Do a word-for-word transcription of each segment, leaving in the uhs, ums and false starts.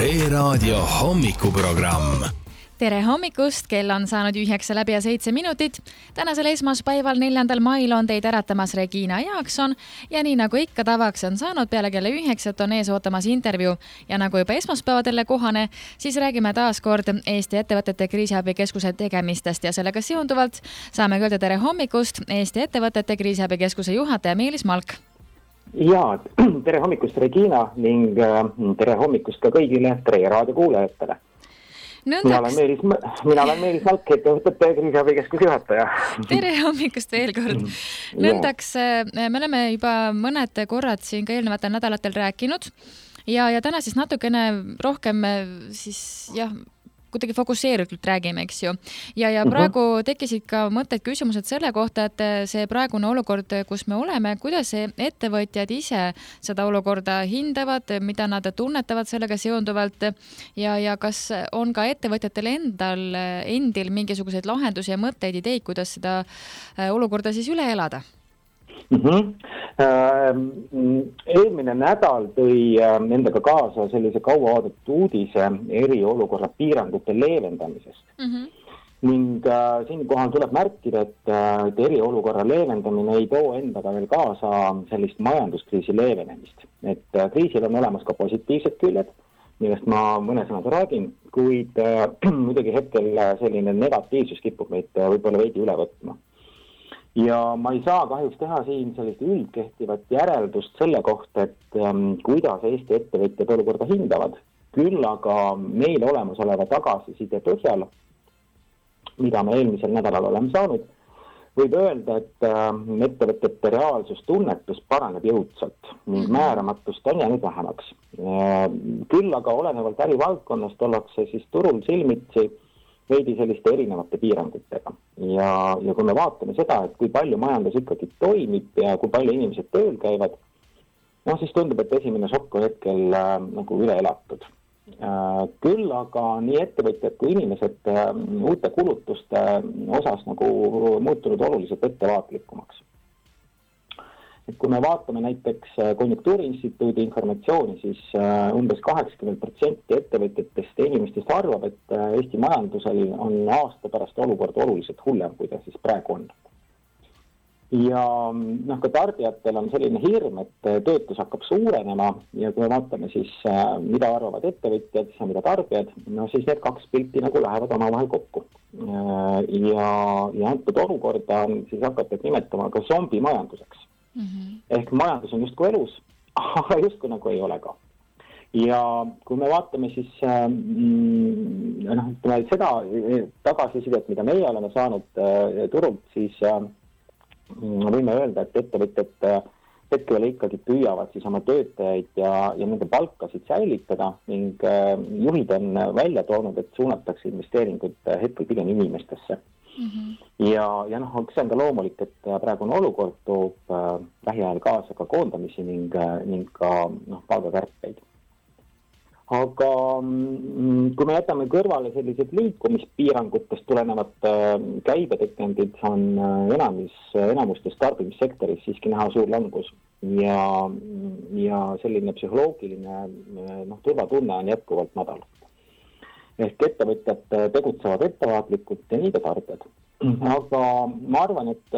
Raadio hommikuprogramm. Tere hommikust, kell on saanud üheksa läbi ja seitse minutit. Tänasel esmaspäeval neljandal mail on teid äratamas Regina Jaakson ja nii nagu ikka tavaks on saanud, peale kella üheksat on ees ootamas intervjuu ja nagu juba esmaspäevadele kohane, siis räägime taas kord Eesti Ettevõtete Kriisiabikeskuse tegemistest ja sellega seonduvalt saame öelda tere hommikust Eesti Ettevõtete Kriisiabikeskuse juhataja Meelis Malk. Ja, tere hommikust Regina ning tere hommikust ka kõigile Tere Raadio kuulajatele. Nõndaks... Mina olen Meelis, mina olen Meelis Malk, Ettevõtete Kriisiabikeskuse juhataja. Tere hommikust veel kord. Nõndaks, me oleme juba mõned korrad siin ka eelnevatel nädalatel rääkinud ja, ja täna siis natukene rohkem siis jah, kuidagi fokusseeritult räägime, eks ju. Ja, ja praegu tekkisid ka mõtted küsimused selle kohta, et see praegune olukord, kus me oleme, kuidas ettevõtjad ise seda olukorda hindavad, mida nad tunnetavad sellega seonduvalt ja, ja kas on ka ettevõtjatel endal, endil mingisuguseid lahendusi ja mõtteid, ideid, kuidas seda olukorda siis üle elada? Mm-hmm. Eelmine nädal tõi endaga kaasa sellise kaua oodatud uudise eriolukorra piirangute leevendamisest. Mm-hmm. Ning äh, siinkohal tuleb märkida, et, et eriolukorra leevendamine ei too endaga veel kaasa sellist majanduskriisi leevenemist. Et äh, kriisil on olemas ka positiivsed küljed, millest ma mõne sõnaga räägin, kuid äh, muidugi hetkel selline negatiivsus kipub meid äh, võib-olla veidi üle võtma. Ja ma ei saa kahjuks teha siin sellist üldkehtivat järeldust selle kohta, et ähm, kuidas Eesti ettevõtjad olukorda hindavad. Küll aga meil olemas oleva tagasiside põhjal, mida me eelmisel nädalal oleme saanud, võib öelda, et äh, ettevõtjate reaalsustunnetus paraneb jõudsalt ning määramatust on jäänud vähemaks. Äh, küll aga olenevalt ärivaldkonnast ollakse siis turul silmitsi veidi selliste erinevate piirangutega. Ja, ja kui me vaatame seda, et kui palju majandus ikkagi toimib ja kui palju inimesed tööl käivad, no siis tundub, et esimene šokk on hetkel äh, nagu üle elatud. Äh, küll aga nii ettevõtjad kui inimesed äh, uute kulutuste osas nagu muutunud oluliselt ettevaatlikumaks. Et kui me vaatame näiteks Konjunktuuriinstituudi informatsiooni, siis umbes kaheksakümmend protsenti ettevõtjatest ja inimestest arvab, et Eesti majandusel on aasta pärast olukord oluliselt hullem, kui ta siis praegu on. Ja noh, ka tarbijatel on selline hirm, et töötus hakkab suurenema ja kui me vaatame siis, mida arvavad ettevõtjad ja mida tarbijad, no siis need kaks pilti nagu lähevad omavahel kokku. Ja, ja antud olukorda on siis hakatud nimetama ka zombi majanduseks. Mm-hmm. Ehk majandus on justkui elus, aga justkui nagu ei ole ka. Ja kui me vaatame siis mm, noh, seda tagasisidet, mida meie oleme saanud äh, turult, siis äh, võime öelda, et ettevõtjad äh, hetkel ikkagi püüavad siis oma töötajaid ja, ja nende palkasid säilitada ning äh, juhid on välja toonud, et suunatakse investeeringud äh, hetkel pigem inimestesse. Mm-hmm. Ja, ja noh, see on ka loomulik, et praegune olukord toob äh, lähiajal kaasa ka koondamisi ning, ning ka noh, palgakärpeid. Aga mm, kui me jätame kõrvale sellised liikumispiirangutest tulenevad äh, käibetekendid, on äh, enamus, enamustes tarbimissektoris siiski näha suur langus ja, ja selline psühholoogiline noh, turvatunne on jätkuvalt madal. Ehk ettevõtjad tegutsevad ettevaatlikult ja nii ka tarbijad. Aga ma arvan, et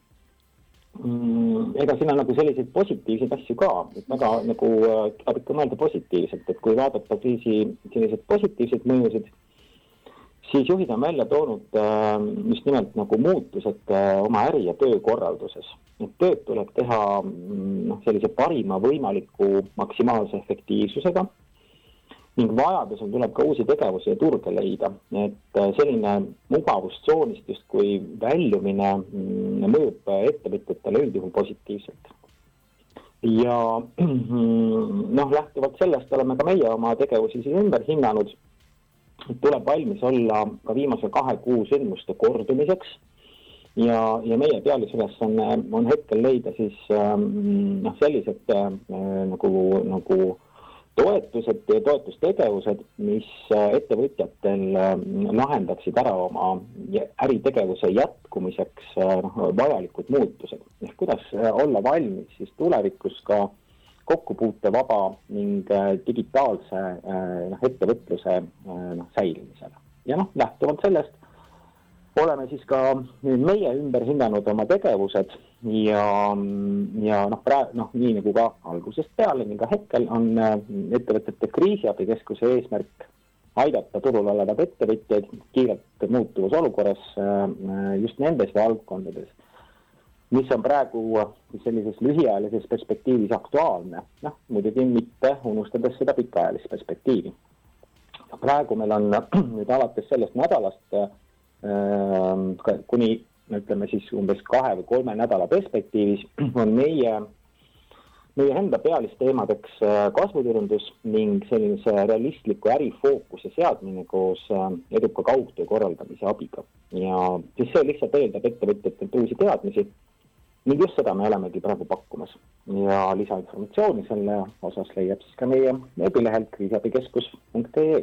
mm, ega siin on nagu selliseid positiivseid asju ka, et väga nagu tuleb ikka mõelda positiivselt, et kui vaadata kriisi selliseid positiivseid mõjusid, siis juhid on välja toonud just nimelt nagu muutused oma äri- ja töökorralduses. Et tööd tuleb teha no, sellise parima võimaliku maksimaalse efektiivsusega, ning vajadusel tuleb ka uusi tegevusi ja turge leida. Et selline mugavustsoonist just kui väljumine mõjub ettevõtjatele üldjuhul positiivselt. Ja noh, lähtuvalt sellest oleme ka meie oma tegevusi siis ümber hinnanud. Tuleb valmis olla ka viimase kahe kuu sündmuste kordumiseks. Ja, ja meie pealisüles on, on hetkel leida siis noh, sellised nagu, nagu toetused ja toetustegevused, mis ettevõtjatel lahendaksid ära oma äritegevuse jätkumiseks vajalikud muutused. Ehk kuidas olla valmis siis tulevikus ka kokkupuutevaba ning digitaalse noh, ettevõtluse noh, säilimisele. Ja noh, lähtuvalt sellest oleme siis ka meie ümber hinnanud oma tegevused ja, ja noh, praegu, noh, nii nagu ka algusest peale, nii ka hetkel on ettevõtete kriisiabikeskuse eesmärk aidata turul olevad ettevõtjaid kiirelt muutuvas olukorras just nendes valdkondades, mis on praegu sellises lühiajalises perspektiivis aktuaalne. Noh, muidugi mitte unustades seda pikaajalist perspektiivi. Praegu meil on nüüd alates sellest nädalast kuni, ütleme siis umbes kahe või kolme nädala perspektiivis on meie Meie enda pealisteemadeks kasvuturundus ning sellise realistliku ärifookuse seadmine koos eduka kaugtöö korraldamise abiga. Ja siis see lihtsalt eeldab ettevõtjatelt uusi teadmisi ning just seda me olemegi praegu pakkumas. Ja lisainformatsiooni selle osas leiab siis ka meie veebilehelt kriisiabikeskus punkt ee.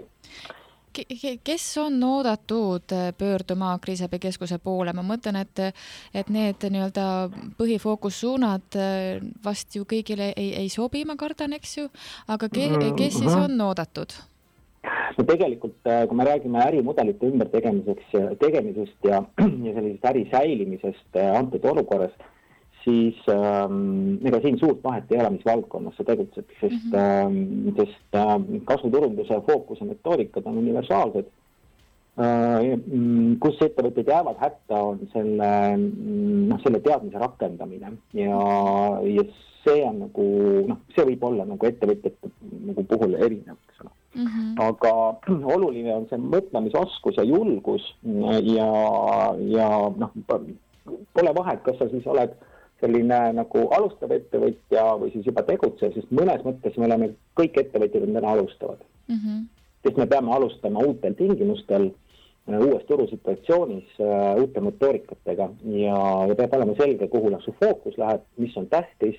Kes on oodatud pöörduma kriisiabikeskuse poole? Ma mõtlen, et, et need nii-öelda põhifookussuunad vast ju kõigile ei, ei sobi, ma kardan, eks ju, aga ke, kes siis on oodatud? No tegelikult, kui me räägime ärimudelite ümber tegemiseks, tegemisest ja, ja sellisest äri säilimisest antud olukorras, siis ähm, ega siin suurt vahet ei ole, mis valdkonnas see tegutseb, sest, mm-hmm. ähm, sest äh, kasvuturunduse fookuse metoodikad on universaalsed. Äh, kus ettevõtted jäävad hätta, on selle, no, selle teadmise rakendamine ja, ja see on nagu, noh, see võib olla nagu ettevõtjate nagu puhul erinev, eks ole. Mm-hmm. Aga oluline on see mõtlemisoskus ja julgus ja, ja noh, pole vahet, kas sa siis oled selline nagu alustav ettevõtja või siis juba tegutsev, sest mõnes mõttes me oleme kõik ettevõtjad on täna alustavad. Mm-hmm. Sest me peame alustama uutel tingimustel, uues turusituatsioonis, uute motoorikatega ja, ja peab olema selge, kuhu su fookus läheb, mis on tähtis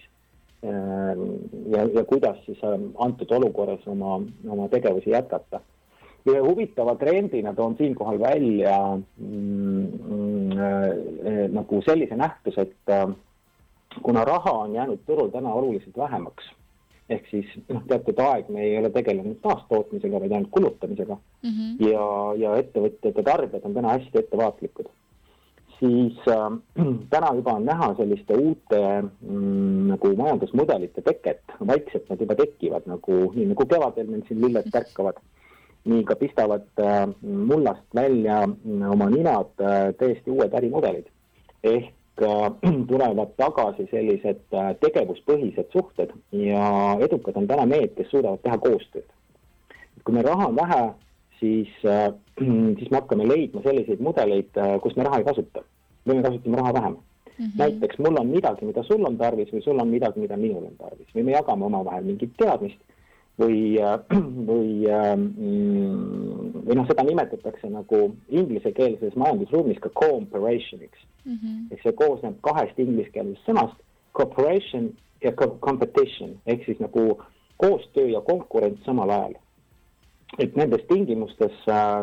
ja, ja kuidas siis antud olukorras oma, oma tegevusi jätkata. Ja huvitava trendina toon siinkohal välja mm, äh, nagu sellise nähtus, et kuna raha on jäänud turul täna oluliselt vähemaks, ehk siis noh, teatud aeg me ei ole tegelenud taastootmisega, vaid ainult kulutamisega mm-hmm. ja, ja ettevõtjad ja tarbijad on täna hästi ettevaatlikud, siis äh, täna juba on näha selliste uute mm, nagu majandusmudelite teket, vaikselt nad juba tekivad, nagu, nii nagu kevadel meil siin lilled tärkavad, nii ka pistavad äh, mullast välja oma ninad äh, täiesti uued ärimudelid, ehk tulevad tagasi sellised tegevuspõhised suhted ja edukad on täna need, kes suudavad teha koostööd. Kui meil raha on vähe, siis, siis me hakkame leidma selliseid mudeleid, kus me raha ei kasuta. Või me kasutame raha vähem. Mm-hmm. Näiteks mul on midagi, mida sul on tarvis või sul on midagi, mida minul on tarvis. Või me jagame oma vahel mingit teadmist või, või, või noh, seda nimetatakse nagu inglisekeelses majandusruumis ka cooperationiks. Mm-hmm. Ehk see koosneb kahest ingliskeelsest sõnast cooperation ja competition, ehk siis nagu koostöö ja konkurents samal ajal. Et nendes tingimustes,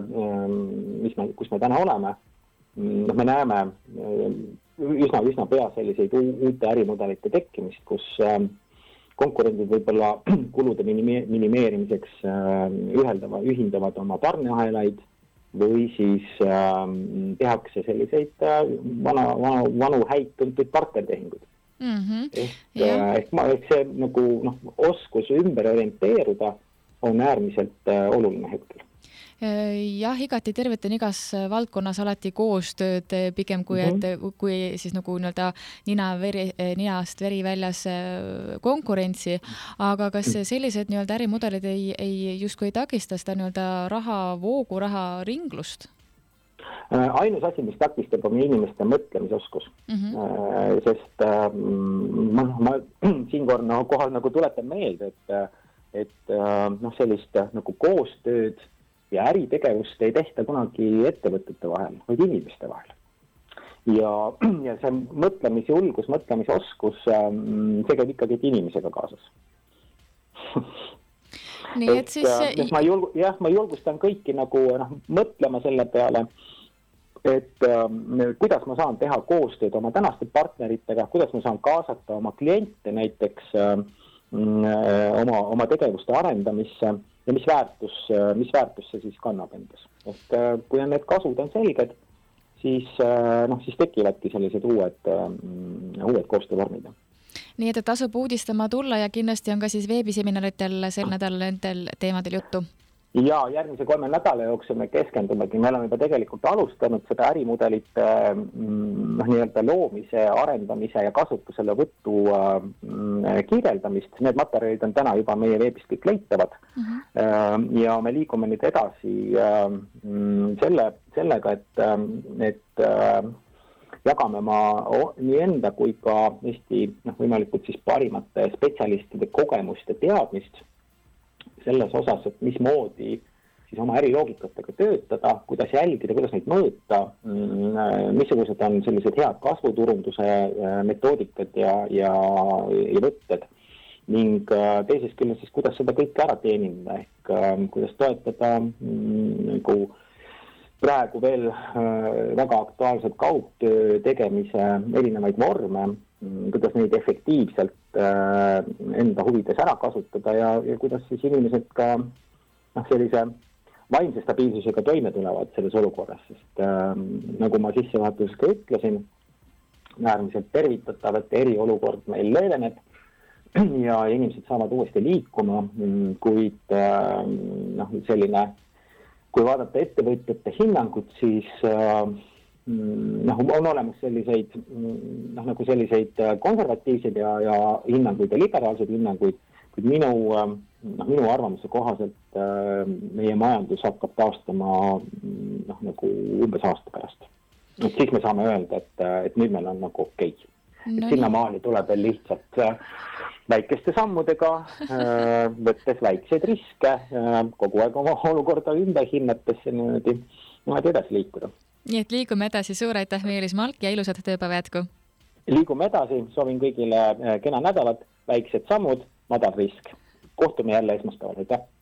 mis me, kus me täna oleme, me näeme üsna, üsna pea selliseid uute ärimudelite tekkimist, kus konkurendid võib-olla kulude minimeerimiseks üheldava, ühindavad oma tarneahelaid või siis äh, tehakse selliseid äh, vana, vana, vanu häid tuntud partnertehingud. Mm-hmm. Ehk, yeah. ehk, ehk see nagu, noh, oskus ümber orienteeruda on äärmiselt äh, oluline hetkel. Jah, igati tervetan igas valdkonnas alati koostööd pigem kui, mm-hmm. et, kui siis nagu nii-öelda nina veri, ninast veri väljas konkurentsi, aga kas sellised nii-öelda ärimudelid ei, ei justkui ei takista seda nii-öelda raha voogu, raha ringlust? Ainus asi, mis takistab on inimeste mõtlemisoskus, mm-hmm. sest ma, ma siinkohal no, kohal nagu tuletan meelde, et, et noh, sellist nagu koostööd ja äritegevust ei tehta kunagi ettevõtete vahel, vaid inimeste vahel. Ja, ja see mõtlemisjulgus, mõtlemisoskus, see käib ikkagi inimesega kaasas. Nii, et siis... Et, ma julg, jah, ma julgustan kõiki nagu noh, mõtlema selle peale, et äh, kuidas ma saan teha koostööd oma tänaste partneritega, kuidas ma saan kaasata oma kliente näiteks äh, oma, oma tegevuste arendamisse ja mis väärtus, mis väärtus see siis kannab endas. Ehk kui on need kasud on selged, siis, noh, siis tekivadki sellised uued, uued koostöövormid. Nii et tasub uudistama tulla ja kindlasti on ka siis veebiseminaritel sel nädal nendel teemadel juttu. Ja järgmise kolme nädala jooksul me keskendumegi, me oleme juba tegelikult alustanud seda ärimudelite noh, nii-öelda loomise, arendamise ja kasutusele võttu äh, kirjeldamist. Need materjalid on täna juba meie veebist kõik leitavad uh-huh. äh, ja me liigume nüüd edasi äh, selle, sellega, et, et äh, jagame ma nii enda kui ka Eesti noh, võimalikult siis parimate spetsialistide kogemust ja teadmist selles osas, et mismoodi siis oma äriloogikatega töötada, kuidas jälgida, kuidas neid mõõta, missugused on sellised head kasvuturunduse metoodikad ja, ja, ja võtted ning teisest küljest siis, kuidas seda kõike ära teenida ehk kuidas toetada nagu praegu veel väga aktuaalselt kaugtöö tegemise erinevaid vorme, kuidas neid efektiivselt enda huvides ära kasutada ja, ja kuidas siis inimesed ka noh, sellise vaimse stabiilsusega toime tulevad selles olukorras, sest äh, nagu ma sissejuhatuses ka ütlesin, äärmiselt tervitatav, et eriolukord meil leeveneb ja inimesed saavad uuesti liikuma, kuid äh, noh, selline, kui vaadata ettevõtjate hinnangut, siis äh, noh, on olemas selliseid, noh, nagu selliseid konservatiivseid ja, ja hinnanguid ja liberaalseid hinnanguid, kuid minu, noh, minu arvamuse kohaselt meie majandus hakkab taastama noh, nagu umbes aasta pärast. Et siis me saame öelda, et, et nüüd meil on nagu okei. Okay. No, sinna maali tuleb veel lihtsalt väikeste sammudega, võttes väikseid riske, kogu aeg oma olukorda ümber hinnates niimoodi, niimoodi edasi liikuda. Nii et liigume edasi, suur aitäh Meelis Malk ja ilusat tööpäeva jätku. Liigume edasi, soovin kõigile kena nädalat, väiksed sammud, madal risk. Kohtume jälle esmaspäeval, aitäh!